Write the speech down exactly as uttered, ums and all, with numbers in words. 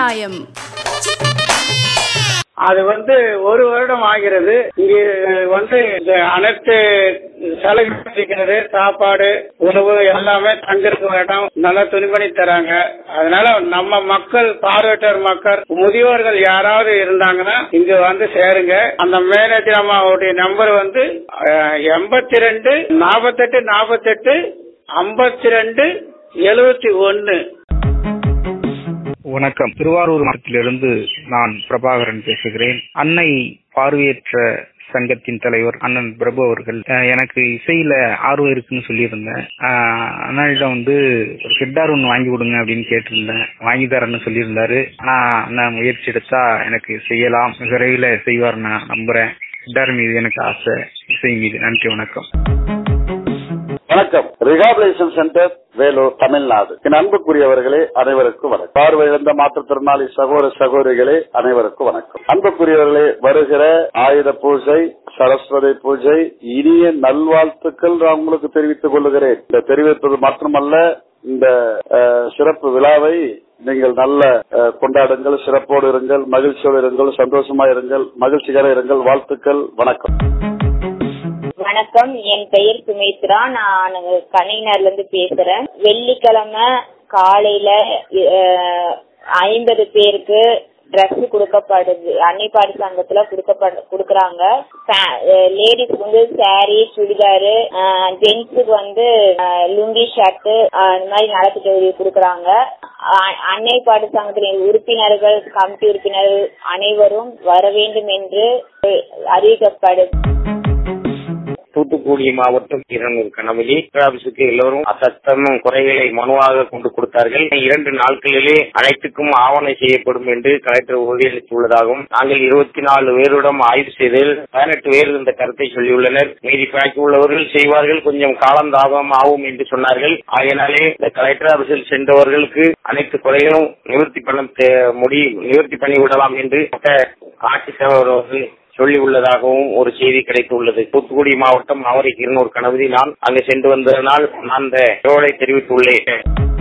நியாயம். அது வந்து ஒரு வருடம் ஆகிறது. இங்கு வந்து அனைத்து சலுகை இருக்கிறது. சாப்பாடு, உணவு எல்லாமே தங்கிருக்க வேண்டாம், நல்லா துணிமணி தராங்க. அதனால நம்ம மக்கள், பார்வையற்றோர் மக்கள், முதியோர்கள் யாராவது இருந்தாங்கன்னா இங்க வந்து சேருங்க. அந்த மேனேஜர் அம்மாவுடைய நம்பர் வந்து எண்பத்தி ரெண்டு நாற்பத்தெட்டு நாற்பத்தெட்டு ஐம்பத்தி ரெண்டு எழுபத்தி ஒன்னு. வணக்கம். திருவாரூர் மாவட்டத்திலிருந்து நான் பிரபாகரன் பேசுகிறேன். அன்னை பார்வையற்ற சங்கத்தின் தலைவர் அண்ணன் பிரபு அவர்கள் எனக்கு இசையில ஆர்வம் இருக்குன்னு சொல்லியிருந்தேன். அண்ணனிடம் வந்து ஒரு ஹெட்டார் ஒன்று வாங்கி கொடுங்க அப்படின்னு கேட்டிருந்தேன். வாங்கி தரேன்னு சொல்லியிருந்தாரு. ஆனா நான் முயற்சி எடுத்தா எனக்கு செய்யலாம், விரைவில் செய்வார் நான் நம்புறேன். ஹெட்டார் மீது எனக்கு ஆசை, இசை மீது. நன்றி, வணக்கம். வணக்கம். Rehabilitation centre, Vellore, Tamil Nadu. என் அன்புக்குரியவர்களே அனைவருக்கும் வணக்கம். பார்வையிழந்த மாற்றுத்திறனாளி சகோதர சகோதரிகளே அனைவருக்கும் வணக்கம். அன்புக்குரியவர்களே, வருகிற ஆயுத பூஜை, சரஸ்வதி பூஜை, இனிய நல்வாழ்த்துக்கள் நான் உங்களுக்கு தெரிவித்துக் கொள்ளுகிறேன். இந்த தெரிவிப்பது மட்டுமல்ல, இந்த சிறப்பு விழாவை நீங்கள் நல்ல கொண்டாடுங்கள், சிறப்போடு இருங்கள், மகிழ்ச்சியோடு இருங்கள், சந்தோஷமா இருங்கள், மகிழ்ச்சிகர இருங்கள். வாழ்த்துக்கள். வணக்கம். வணக்கம். என் பெயர் சுமித்ரா. நான் கணினர்ல இருந்து பேசுறேன். வெள்ளிக்கிழமை காலையில ஐம்பது பேருக்கு ட்ரெஸ் கொடுக்கப்படுது. அன்னைப்பாடு சங்கத்துல கொடுக்கறாங்க. லேடிஸ்க்கு வந்து சாரி, சுடிதாரு, ஜென்ஸுக்கு வந்து லுங்கி ஷர்ட், அந்த மாதிரி நலத்திட்ட உதவி கொடுக்கறாங்க. அன்னைப்பாடு சங்கத்தின் உறுப்பினர்கள், கமிட்டி உறுப்பினர்கள் அனைவரும் வர வேண்டும் என்று அறிவிக்கப்படுது. தூத்துக்குடி மாவட்டம் இருநூறு கணவலி ஆபீஸுக்கு எல்லோரும் அசத்தமும் குறைகளை மனுவாக கொண்டு கொடுத்தார்கள். இரண்டு நாட்களிலே அனைத்துக்கும் ஆவணம் செய்யப்படும் என்று கலெக்டர் உறுதியளித்துள்ளதாகவும், நாங்கள் இருபத்தி நாலு பேரிடம் ஆய்வு செய்ததில் பதினெட்டு பேர் இந்த கருத்தை சொல்லியுள்ளனர். மீதி பாக்கி உள்ளவர்கள் செய்வார்கள், கொஞ்சம் காலந்தாமதம் ஆகும் என்று சொன்னார்கள். ஆகையினாலே இந்த கலெக்டர் ஆபீஸில் சென்றவர்களுக்கு அனைத்து குறைகளும் நிவர்த்தி பண்ண முடியும், நிவர்த்தி பண்ணிவிடலாம் என்று ஆட்சித்தலைவர் சொல்லி உள்ளதாகவும் ஒரு செய்தி கிடைத்துள்ளது. தூத்துக்குடி மாவட்டம் அவரை இருநூறு கணவதி நான் அங்கு சென்று வந்ததனால் நான் இந்த தகவலை தெரிவித்துள்ளேன்.